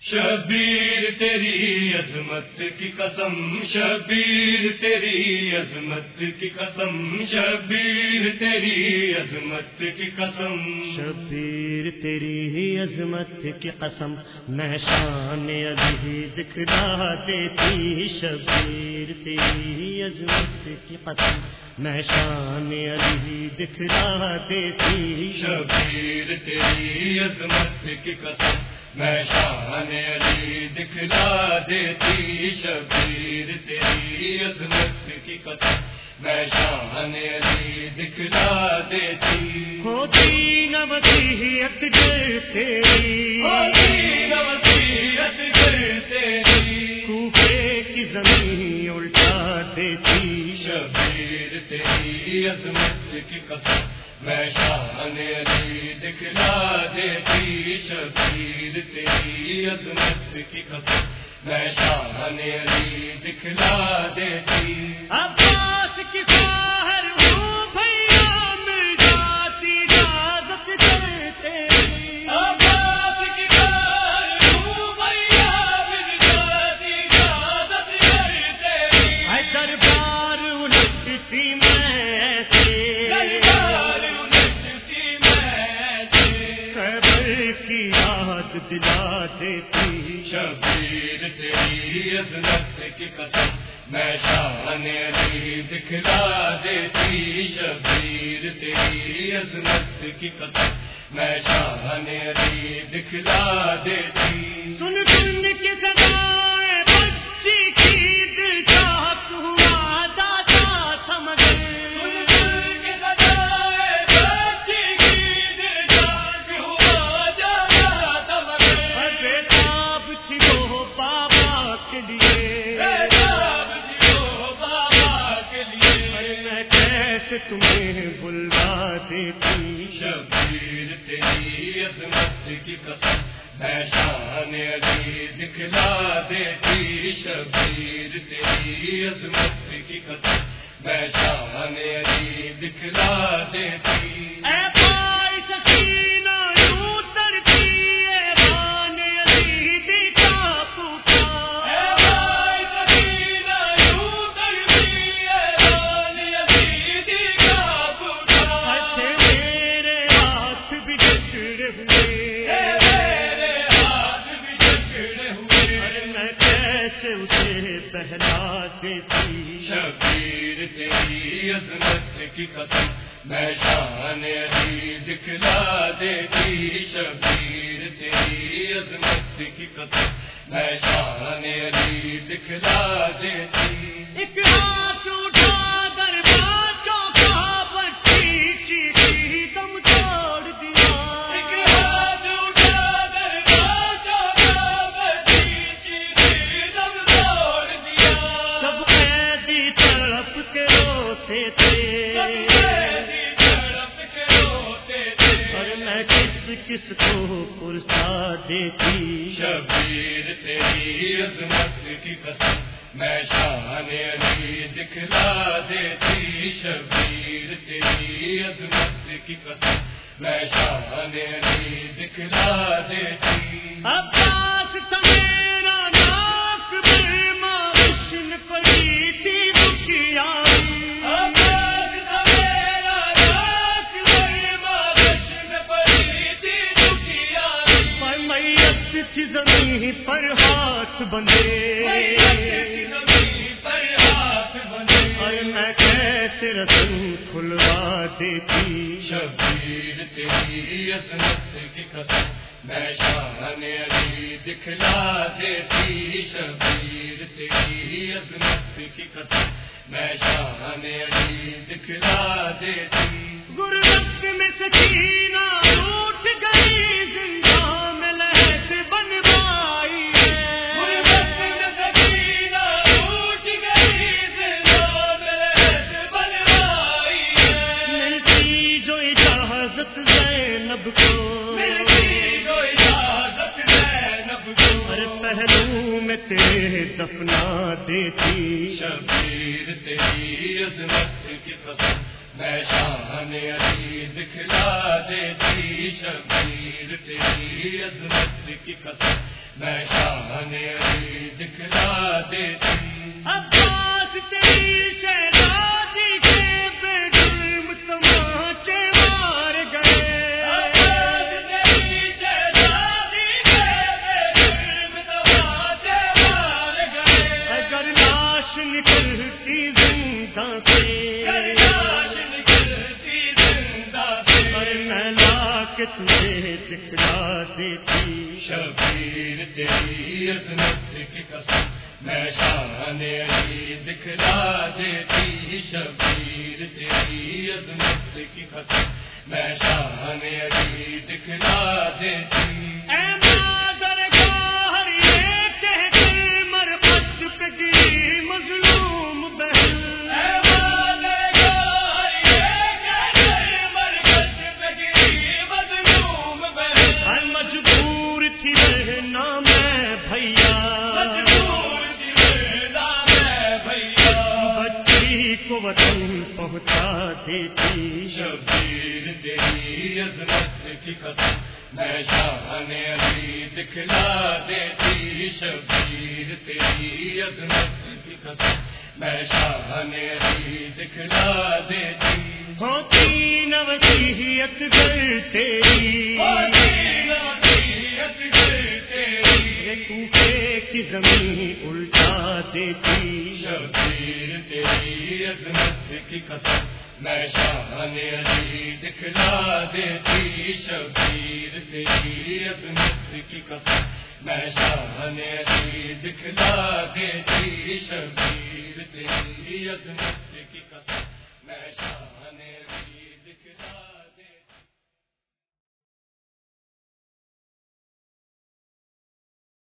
شبیر تیری عظمت کی قسم، شبیر تیری عظمت کی قسم، شبیر تیری عظمت کی قسم، شبیر تیری عظمت کی قسم، میں شان علی دکھلا دیتی، شبیر تیری عظمت کی قسم، میں شان علی دکھلا دیتی، شبیر تیری عظمت کی قسم، میں شان علی دکھلا دیتی، شبیر تیری عظمت کی قسم، میں شان علی دکھلا دیتی، ہوتی نہ وصیت گر تیری، ہوتی نہ وصیت گر تیری، کوفے کی زمین الٹا دیتی، شبیر تیری عظمت کی قسم، میں شان علی دکھلا دیتی، شبیر تیری عظمت کی قسم، میں شان علی دکھلا دیتی، عباس کی خواہر ہوں بھیا مل جاتی اجازت دے تیری، عباس کی خواہر ہوں بھیا مل جاتی اجازت دے تیری، اے دربار الٹتی میں ایسے، دربار الٹتی میں خیبر کی یاد دلا دیتی، شبیر تیری عظمت کی قسم، میں شان علی دکھلا دیتی، شبیر تیری عظمت کی قسم، میں شان علی دکھلا دیتی، سن سن کے صدائیں بچی کی دل چاک ہوا دادا سمجھ، سن سن کے صدائیں بچی کی دل چاک ہوا جاتا سمجھ، بےتاب تھی وہ بابا کے لیے، بیتاب جیو بابا کے لیے، میں کیسے تمہیں بلوا دیتی، شبیر تیری عظمت کی قسم، میں شان علی دکھلا دیتی، شبیر تیری عظمت کی قسم، میں شان علی دکھلا دیتی، اے بھائی سکینہ یوں ترتی اے بان علی دی کا پکار، اے بھائی سکینہ یوں کرتی ہے بان علی کا پکار، اچھے میرے ہاتھ بھی جکڑے ہوئے، اے میرے ہاتھ بھی جکڑے ہوئے، ارے میں کیسے اسے بہلا دیتی، شبیر تیری عظمت کی قسم، میں شان علی دکھلا دیتی، شبیر تیری عظمت کی قسم، میں شان علی دکھلا دیتی، ایک ہاتھ اٹھا دربار چوکا بچی چیخی دم توڑ دیا، ایک ہاتھ اٹھا دربار چوکا بچی چیخی دم توڑ دیا، سب قیدی طرف کے روتے تھے، قیدی طرف کے روتے تھے، اور میں کس کو پرسا دیتی، شبیر تیری عظمت کی قسم، میں شان علی دکھلا دیتی، شبیر تیری عظمت کی قسم، میں شان علی دکھلا دیتی، عباس تھا میرا ناک بے مارشن پڑی تھی دکھیائی، عباس تھا میرا ناک بے مارشن پڑی تھی دکھیائی، میت تھی زمین پر ہاتھ بندھے، زمین پر ہاتھ بندھے، اور میں کیسے رسم کھلوا دیتی، شبیر تیری عظمت کی قسم، میں شان علی دکھلا دیتی، شبیر تیری عظمت کی قسم، میں شان علی دکھلا دیتی، غربت میں سکینہ روٹ گئی، زندہ میں لہس بنوائی ہے، غربت میں سکینہ ٹوٹ گئی، زندہ میں لہس بنوائی ہے، ملتی جو اجازت زینب کو، ملتی جو اجازت زینب کو، ہر پہلو میں تیرے دفنا دیتی، شبیر تیری عظمت کی قسم، میں شان علی دکھلا دیتی، شبیر تیری عظمت کی قسم، میں شان علی دکھلا دیتی عباس تیری شہزادی کے بے جرم تماچے مار گئے عباس تیری شہزادی کے بے جرم تماچے مار گئے اگر لاش نکلتی زندہ سے لاش نکلتی زندہ سے میں لا کے تجھے دکھلا دیتی شبیر تیری عظمت کی قسم میں شان علی دکھلا دیتی شبیر تیری عظمت کی قسم میں شان علی دکھلا دیتی اے مادر گاہر یہ کہہ کر مربت پہ گری مظلوم بہن اے مادر گاہر یہ کہہ کر مربت پہ گری مظلوم بہن ہر مجبور تھی رہنا میں بھیا مجبور تھی رہنا میں بھیا بچی کو وطن پہنچا دیتی شبیر تیری عظمت کی قسم میں شان علی دکھلا دیتی شبیر تیری عظمت کی قسم میں شان علی دکھلا دیتی ہوتی نہ وصیت گر تیری کوفے کی زمین الٹا دیتی شبیر تیری عظمت کی قسم میں شان علی دکھلا دیتی شبیر تیری عظمت کی قسم میں شان علی دکھلا دیتی شبیر تیری عظمت